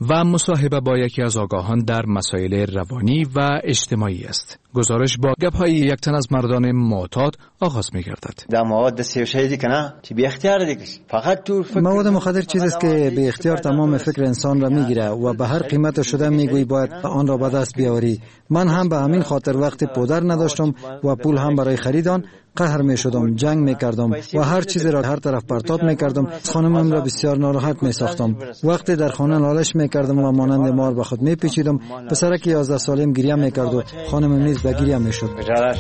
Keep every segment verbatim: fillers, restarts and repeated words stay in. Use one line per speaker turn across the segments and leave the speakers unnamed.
و مصاحبه با یکی از آگاهان در مسائل روانی و اجتماعی است. گزارش با گپ‌های یک تن از مردان معتاد آغاز می‌گردد.
در مواد سیاسی کنه که بی اختیار دیگه فقط تو
مواد مخدر چیزی است که به اختیار تمام فکر انسان را میگیره و به هر قیمت شده میگویی باید آن را به دست بیاوری. من هم به همین خاطر وقتی پودر نداشتم و پول هم برای خرید آن قهر می شدم، جنگ می کردم و هر چیزی را هر طرف پرتاب می کردم. خانمم را بسیار ناراحت می ساختم. وقتی در خانه نالش می کردم و مانند مار به خود می پیچیدم، پسرک یازده سالم گریه می کرد و خانمم نیز به گریه می شد.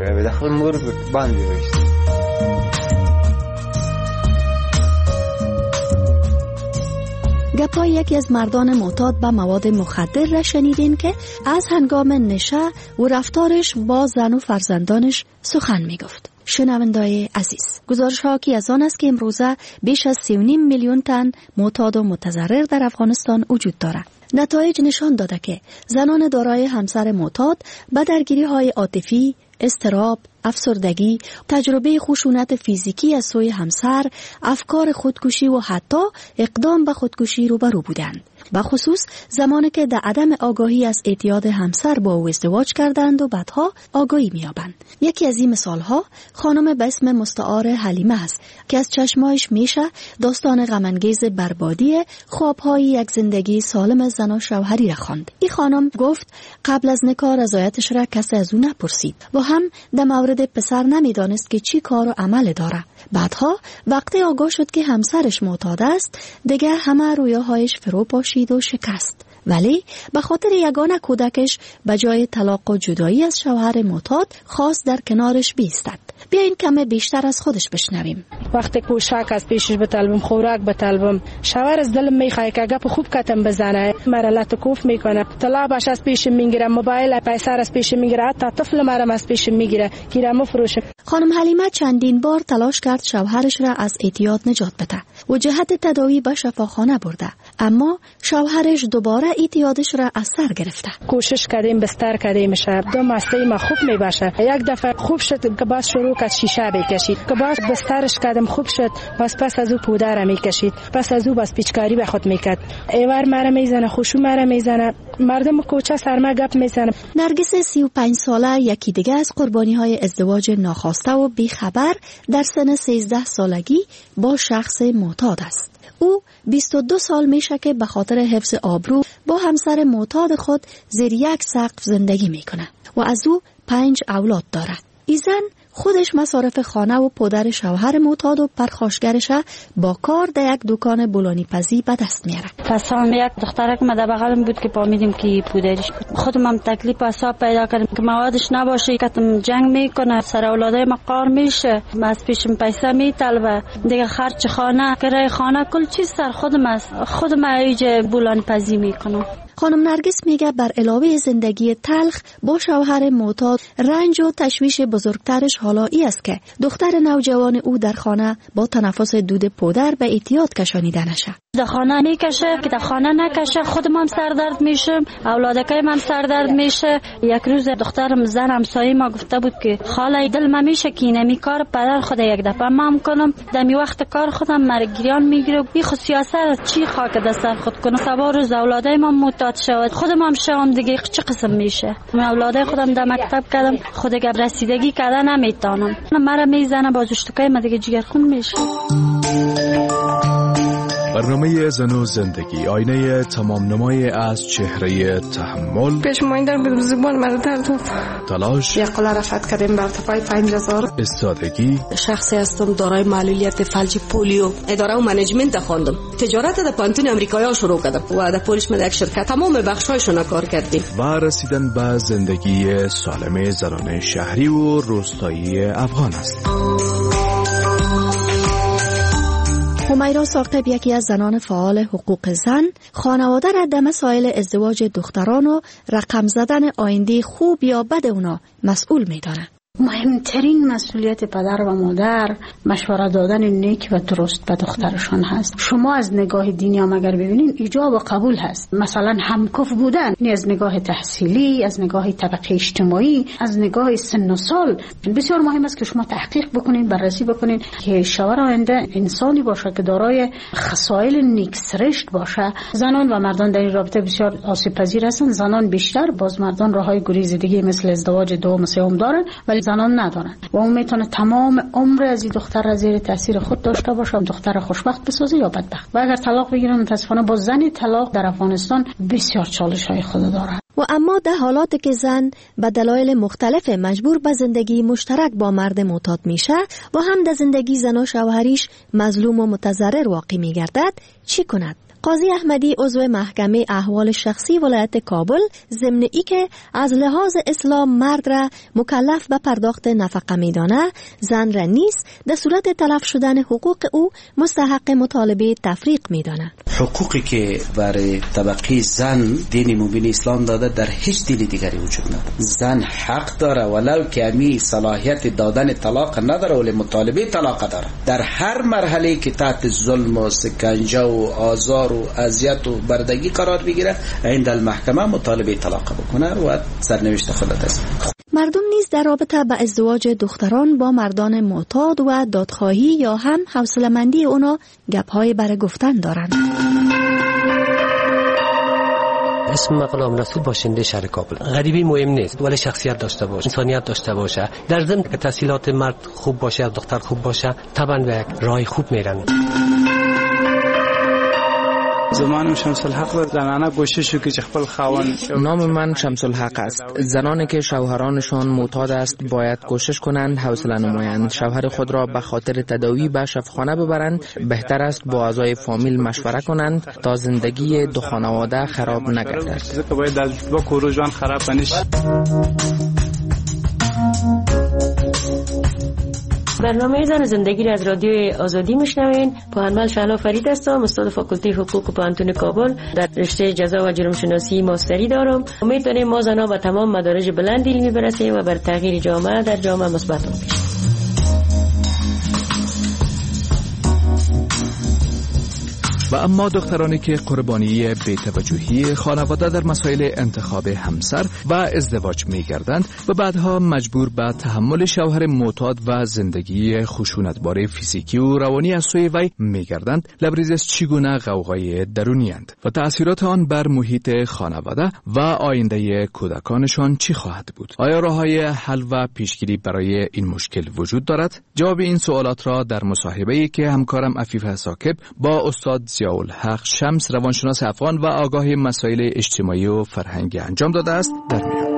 گپای یکی از مردان معتاد به مواد مخدر را شنیدین که از هنگام نشه و رفتارش با زن و فرزندانش سخن می گفت. شنوندای عزیز، گزارش ها که از آن است که امروزه بیش از سی و نیم میلیون تن معتاد و متضرر در افغانستان وجود دارد. نتایج نشان داده که زنان دارای همسر معتاد به درگیری های عاطفی، اضطراب، افسردگی، تجربه خشونت فیزیکی از سوی همسر، افکار خودکشی و حتی اقدام به خودکشی روبرو بودند. به خصوص زمانی که در عدم آگاهی از اعتیاد همسر با او ازدواج کردند و بعدها آگاهی می‌یابند. یکی از این مثال‌ها خانم به اسم مستعار حلیمه است که از چشمایش میشه داستان غم‌انگیز بربادی خواب‌های یک زندگی سالم زن و شوهری را خواند. این خانم گفت قبل از نکاح رضایتش را کسی از او نپرسید و هم در مورد پسر نمیدانست که چی کار و عمل داره. بعدها وقتی آگاه شد که همسرش معتاد است، دیگر همه رویاهایش فرو پاشید و شکست. ولی به خاطر یگانه کودکش به جای طلاق و جدایی از شوهر معتاد خواست در کنارش بیستد. بیاین کم بیشتر از خودش بشنویم.
وقتی کوشک از پیشش بطلبم، خوراک بطلبم، شوهر از دلم میخواد که گپ خوب کتم بزنه، مرا لطکوف میکنه، طلبش از پیشم میگیره، موبایل پیسر از پیشم میگیره، حتی طفل مرا از پیشم میگیره که را مفروشه.
خانم حلیمه چندین بار تلاش کرد شوهرش را از اعتیاد نجات بده و جهت تداوی به شفاخانه برده، اما شوهرش دوباره اعتیادش را از سر گرفته.
کوشش کردیم، بستر کردیم، شب دو مسته ما خوب میباشه. یک دفعه خوب شد که باز شروع کرد شیشه بکشید، که باز بسترش کردم خوب شد، باز پس از او پودر میکشید، پس از او باز پیچکاری به خود میکرد، ایوار مرا میزنه، خوشو مرا میزنه، مردم کوچه سرما گپ میزنه.
نرگس سی و پنج ساله یکی دیگه از قربانی های ازدواج ناخواسته و بیخبر در سن سیزده سالگی با شخص معتاد است. او بیست و دو سال میشه که به خاطر حفظ آبرو با همسر معتاد خود زیر یک سقف زندگی میکنه و از او پنج اولاد دارد. این زن خودش مصارف خانه و پدر شوهر معتاد و پرخاشگرش با کار در یک دکان بولانی پزی به دست میاره.
پس هم یک دخترک ما در بغلم بود که پامیدیم که پودرش بود. خودم هم تکلیف حساب پیدا کردم که موادش نباشه، کتم جنگ میکنه، سر اولادای ما قار میشه، از پیشم پیسه میطلبه، دیگه خرج خانه، کرایه خانه، کل چیز سر خودم است. خودم ایجا بولانی پزی میکنم.
خانم نرگس میگه بر علاوه زندگی تلخ با شوهر معتاد، رنج و تشویش بزرگترش حالا ای است که دختر نوجوان او در خانه با تنفس دود پودر به اعتیاد کشانیده نشه.
در خانه میکشه که در خانه نکشه، خودم هم سردرد میشم، اولادکایم هم سردرد میشه. یک روز دخترم زن همسایه ما گفته بود که خاله دل ما میشه که اینمی کار پدر خود یک دفعه ما کنم، دمی وقت کار خودم مرگریان میگیره، بی خود سیاست چی خاک دست خود کنم، سبا روز اولادای ما معتاد شود، خودم هم شوم دیگه چه قسم میشه. من اولادای خودم در مکتب کردم، خود گب رسیدگی کردن نمیتونم، مرا میزنه بازوشتکای ما دیگه جگرخون میشه.
برنامه زن و زندگی، آینه تمام نمای از چهره تحمل،
پیشمایی در به زبان مرا درد داد،
تلاش،
یقلا رفت کردیم بر ارتفاع پنج هزار،
استادگی.
شخصی هستم دارای معلولیت فلج پولیو، اداره و منیجمنت خواندم، تجارت در پانتون امریکایی شروع کردم و در پولیش من یک شرکت تمام بخشایشون کار کردیم
و رسیدن به زندگی سالم زنان شهری و روستایی افغان است.
همیرا ثاقب یکی از زنان فعال حقوق زن، خانواده را در مسائل ازدواج دختران و رقم زدن آینده خوب یا بد اونا مسئول می‌دانه.
مهمترین مسئولیت پدر و مادر مشورت دادن نیک و درست به دخترشان هست. شما از نگاه دینی هم اگر ببینین ایجاب و قبول هست، مثلا همکف بودن، یعنی از نگاه تحصیلی، از نگاه طبقه اجتماعی، از نگاه سن و سال. بسیار مهم است که شما تحقیق بکنین، بررسی بکنین که شوهر آینده انسانی باشه که دارای خصایل نیک سرشت باشه. زنان و مردان در این رابطه بسیار آسیب پذیر هستند. زنان بیشتر، باز مردان راههای گریز دیگه مثل ازدواج دوم سوم دارن ولی زنان ندارن و اون میتونه تمام عمر از این دختر را زیر تاثیر خود داشته باشه، دختر خوشبخت بسازه یا بدبخت. و اگر طلاق بگیرن متاسفانه با زن طلاق در افغانستان بسیار چالش های خود داره.
و اما در حالاتی که زن به دلایل مختلف مجبور به زندگی مشترک با مرد معتاد میشه و هم در زندگی زن و شوهریش مظلوم و متضرر واقع میگردد، چی کند؟ قاضی احمدی عضو محکمه احوال شخصی ولایت کابل ضمن ای که از لحاظ اسلام مرد را مکلف به پرداخت نفقه میدانه، زن را نیز در صورت تلف شدن حقوق او مستحق مطالبه تفریق میدانه.
حقوقی که برای طبقه زن دین مبین اسلام داده در هیچ دین دیگری وجود نداره. زن حق داره ولو که امی صلاحیت دادن طلاق نداره ولی مطالبه طلاق داره. در هر مرحله که تحت ظلم و سکنجه و آزار و اذیت و بردگی قرار بگیره، این در محکمه مطالبه طلاق بکنه و سرنوشت خودت است.
مردم نیز در رابطه با ازدواج دختران با مردان معتاد و دادخواهی یا هم حوصله‌مندی اونا گپ‌های برای گفتن دارند.
اسم من غلام رسول، باشنده شهر کابل. غریبی مهم نیست ولی شخصیت داشته باشه، انسانیت داشته باشه. در ضمن که تحصیلات مرد خوب باشه، دختر خوب باشه، طبعا به یک راه خوب میرن.
زمانم شمس الحق زنانه کوشش وکړي چې خپل خاوند.
نام من شمس الحق است. زنانی که شوهرانشان معتاد است باید کوشش کنند حوصله نمایند، شوهر خود را به خاطر تداوی به شفاخانه ببرند. بهتر است با اعضای فامیل مشوره کنند تا زندگی دو خانواده خراب نگردد.
ځکه باید د دوه کورو ژوند خراب نشي.
برنامه زن زندگی را از رادیو آزادی میشنوین. پوهنمند شهلا فرید هستم، استاد فاکولته حقوق پوهنتون کابل، در رشته جزا و جرم شناسی ماستری دارم. امید داریم ما زنها به تمام مدارج بلند علمی برسیم و بر تغییر جامعه در جامعه مثبت باشیم.
و اما دخترانی که قربانی بی‌توجهی خانواده در مسائل انتخاب همسر و ازدواج می‌گردند و بعدها مجبور به تحمل شوهر معتاد و زندگی خشونتبار فیزیکی و روانی از سوی وی می‌گردند، لبریز از چگونه غوغای درونی‌اند و تأثیرات آن بر محیط خانواده و آینده کودکانشان چی خواهد بود؟ آیا راه‌های حل و پیشگیری برای این مشکل وجود دارد؟ جواب این سوالات را در مصاحبه‌ای که همکارم عفیف ساکب با استاد ضیاءالحق شمس روانشناس افغان و آگاه مسائل اجتماعی و فرهنگی انجام داده است در میان.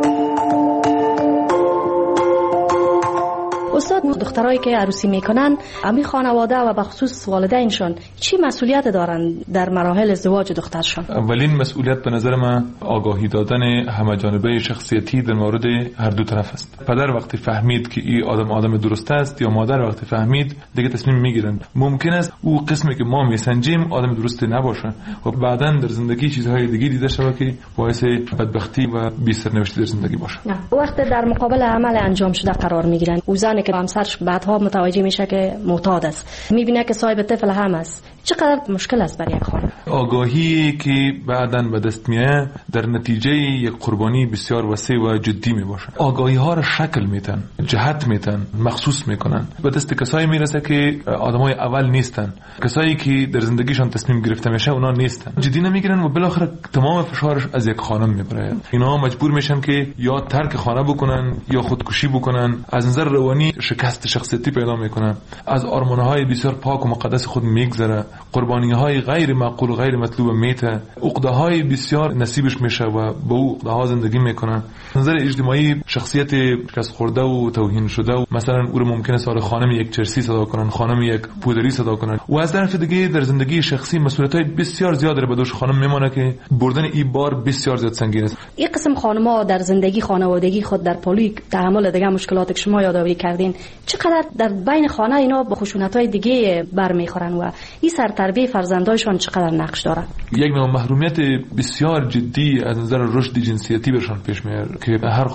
استاد، دخترایی که عروسی میکنن امی خانواده و به خصوص والدینشون چی مسئولیت دارن در مراحل ازدواج دخترشون؟
اولین مسئولیت به نظر من آگاهی دادن همه جانبه شخصیتی در مورد هر دو طرف است. پدر وقتی فهمید که این آدم آدم درست است یا مادر وقتی فهمید دیگه تصمیم میگیرن. ممکن است او قسمی که ما میسنجیم آدم درست نباشه و بعداً در زندگی چیزهای دیگه دیده شود که باعث بدبختی و بی سرنوشتی در زندگی باشه.
وقتی در مقابل عمل انجام شده قرار میگیرن، او زنی که همسرش بعدها متوجه میشه که معتاد است، میبینه که صاحب طفل هم است، چقدر مشکل است برای یک خانم.
آگاهی که بعداً به دست میاد در نتیجه یک قربانی بسیار وسیع و جدی میباشه. آگاهی ها را شکل میتن، جهت میتن، مخصوص میکنن. به دست کسایی میرسه که آدمای اول نیستن، کسایی که در زندگیشان تصمیم گرفته میشه اونا نیستن، جدی نمیگیرن و بالاخره تمام فشارش از یک خانم میبره. اینا مجبور میشن که یا ترک خانه بکنن یا خودکشی بکنن، از نظر روانی شکست شخصیتی پیدا میکنن، از آرمانهای بسیار پاک و مقدس خود میگذره، قربانی‌های غیر معقول و غیر مطلوب میته، عقده‌های بسیار نصیبش میشه و با او عقده‌ها زندگی میکنه. نظر اجتماعی شخصیت شکست خورده و توهین شده و مثلا او رو ممکنه سال خانم یک چرسی صدا کنن، خانم یک پودری صدا کنن و از طرف دیگه در زندگی شخصی مسئولیت‌های بسیار زیاد رو به دوش خانم میمونه که بردن این بار بسیار زیاد سنگین است.
این قسم خانم‌ها در زندگی خانوادگی خود در پلی تحمل دیگه مشکلات که شما یادآوری کردین چقدر در بین خانه اینا با خشونت‌های دیگه برمیخورن و این سرتربیه فرزندایشان چقدر نقش داره؟
یک نوع محرومیت بسیار جدی از نظر رشد جنسیتی برشان پیش میاد که هر خانم و هر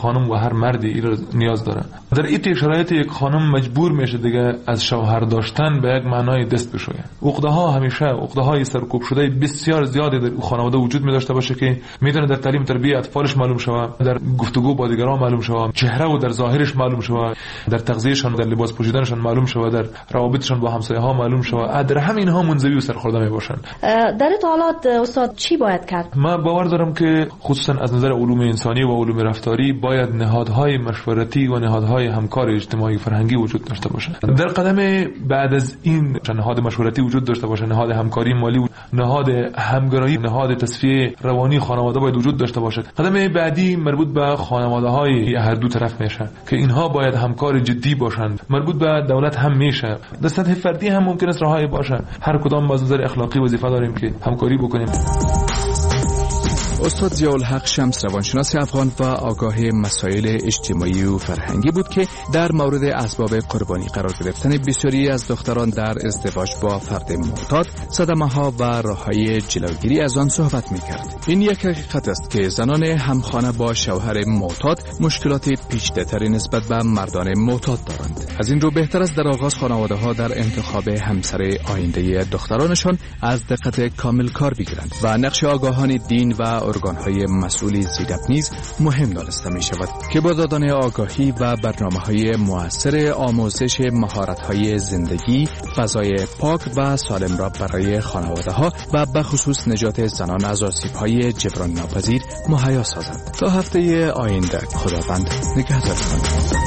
هر مردی این نیاز داره. در این شرایط یک خانم مجبور میشه دیگه از شوهر داشتن به یک معنای دست بشویه. عقده ها همیشه عقده های سرکوب شده بسیار زیادی در خانواده وجود می داشته باشه که میتونه در تعلیم تربیت اطفالش معلوم شود، در گفتگو با دیگران معلوم شود، چهره و در ظاهرش معلوم شود، در تغذیهشان، در لباس پوشیدنشان معلوم شود، در روابطشان با همسایه ها معلوم شود. در همین ها منزوی و سرخورده می باشن.
در این حالات استاد چی باید کرد؟
ما باور دارم که خصوصا از نظر علوم انسانی و علوم رفتاری باید نهادهای مشورتی و نهادهای همکار اجتماعی فرهنگی وجود داشته باشه. در قدم بعد از این نهاد مشورتی وجود داشته باشه، نهاد همکاری مالی، نهاد همگرایی، نهاد تصفیه روانی خانواده باید وجود داشته باشه. قدم بعدی مربوط به خانواده های هر دو طرف میشه که اینها باید همکار جدی باشند. مربوط به دولت هم میشه. در سطح فردی هم ممکن است راههای باشه. هر کدام از نظر اخلاقی وظیفه داریم که همکاری بکنیم.
استاد ضیاءالحق شمس روانشناس افغان و آگاه مسائل اجتماعی و فرهنگی بود که در مورد اسباب قربانی قرار گرفتن بسیاری از دختران در ازدواج با فرد معتاد، صدمه‌ها و راه‌های جلوگیری از آن صحبت می‌کرد. این یک حقیقت است که زنان همخانه با شوهر معتاد مشکلات پیچیده‌تری نسبت به مردان معتاد دارند. از این رو بهتر است در آغاز خانواده‌ها در انتخاب همسر آینده دخترانشان از دقت کامل کار بگیرند و نقش آگاهان دین و ارگان‌های مسئول زیرک نیز مهم دانسته می شود که با دادن آگاهی و برنامه‌های مؤثر آموزش مهارت‌های زندگی، فضای پاک و سالم را برای خانواده‌ها و به خصوص نجات زنان از آسیب‌های جبران ناپذیر مهیا سازند. تا هفته آینده خداوند نگهدارتان.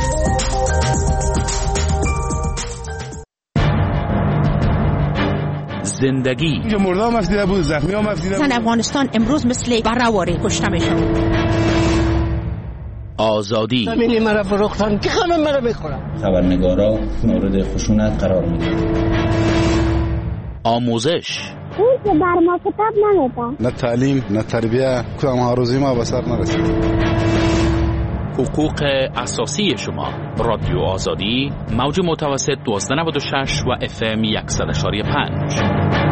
زندگی
اینجا مردام افدیده بود، زخمی هم افدیده بود.
زن افغانستان امروز مثل برهواری کشته میشن.
آزادی
زمینی مرا فروختن که همه مرا میخورن.
خبرنگارا مورد خشونت قرار میدن.
آموزش
اون که بر ما کتاب نمیدن.
نه تعلیم نه تربیه، کدام هاروزی ما به سر نرسید.
حقوق اساسی شما. رادیو آزادی، موج متوسط دوازده نود و شش و اف ام صد و شش و پنج.